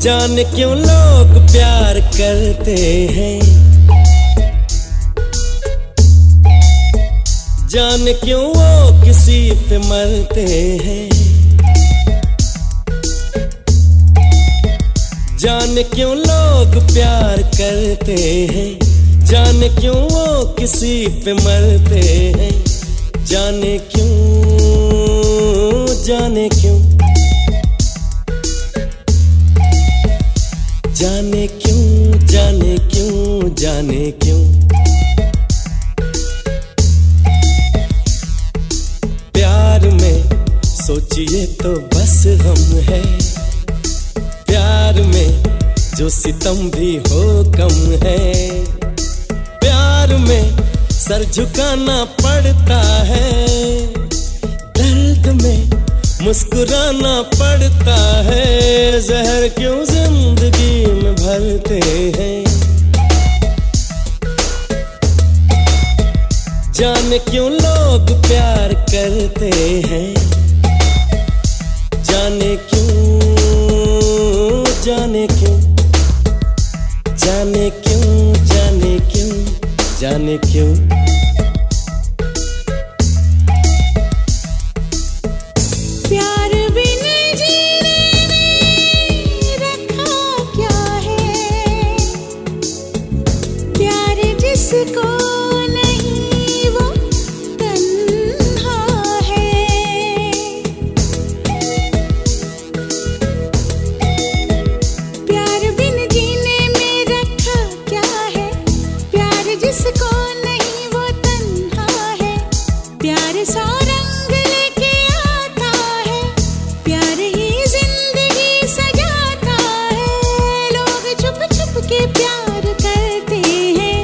जाने क्यों लोग प्यार करते हैं, जाने क्यों वो किसी पे मरते हैं, जाने क्यों लोग प्यार करते हैं, जाने क्यों वो किसी पे मरते हैं, जाने क्यों, जाने क्यों, जाने क्यों, जाने क्यों, जाने क्यों। प्यार में सोचिए तो बस हम है, प्यार में जो सितम भी हो कम है, प्यार में सर झुकाना पड़ता है, दर्द में मुस्कुराना पड़ता है, जहर क्यों जिंदगी में भरते हैं, जाने क्यों लोग प्यार करते हैं, जाने क्यों, जाने क्यों, जाने क्यों, जाने क्यों, जाने क्यों। प्यार बिन जीने में रखा क्या है, प्यार जिसको नहीं वो तन्हा है, प्यार बिन जीने में रखा क्या है, प्यार जिसको नहीं वो तन्हा है, प्यार सा रंग लेके आता है, प्यार ही जिंदगी सजाता है, लोग छुप छुप के प्यार करते हैं,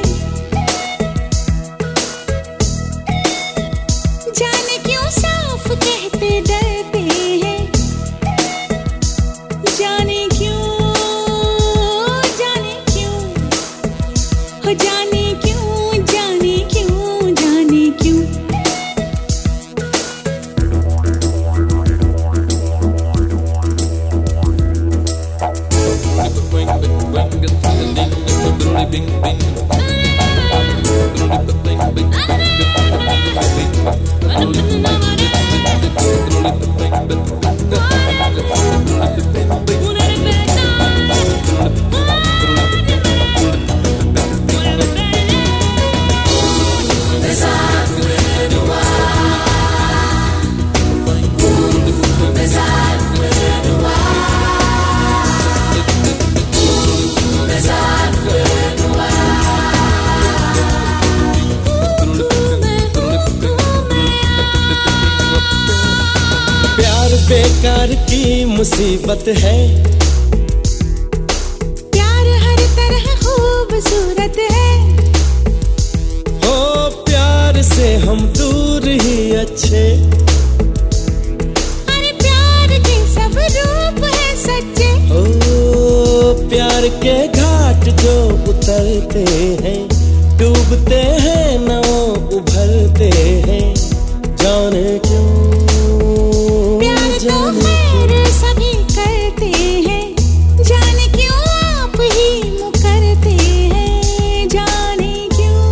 जाने क्यों साफ कहते डरते हैं, जाने क्यों, जाने क्यों, हो जाने क्यों, जाने क्यों, जाने क्यों। बेकार की मुसीबत है, प्यार हर तरह खूबसूरत है, हो प्यार से हम दूर ही अच्छे, अरे प्यार के सब रूप है सच्चे, हो प्यार के घाट जो उतरते हैं, डूबते हैं न वो उभरते हैं, जाने क्यों, तो खैर सभी करते हैं, जाने क्यों आप ही मुकरते हैं, जाने क्यों,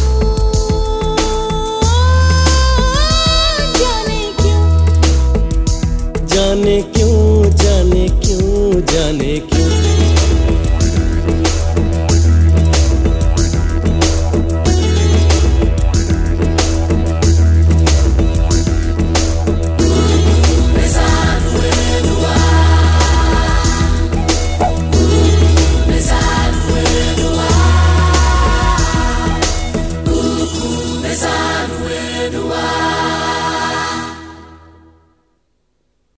जाने क्यों, जाने क्यों, जाने क्यों, जाने क्यों।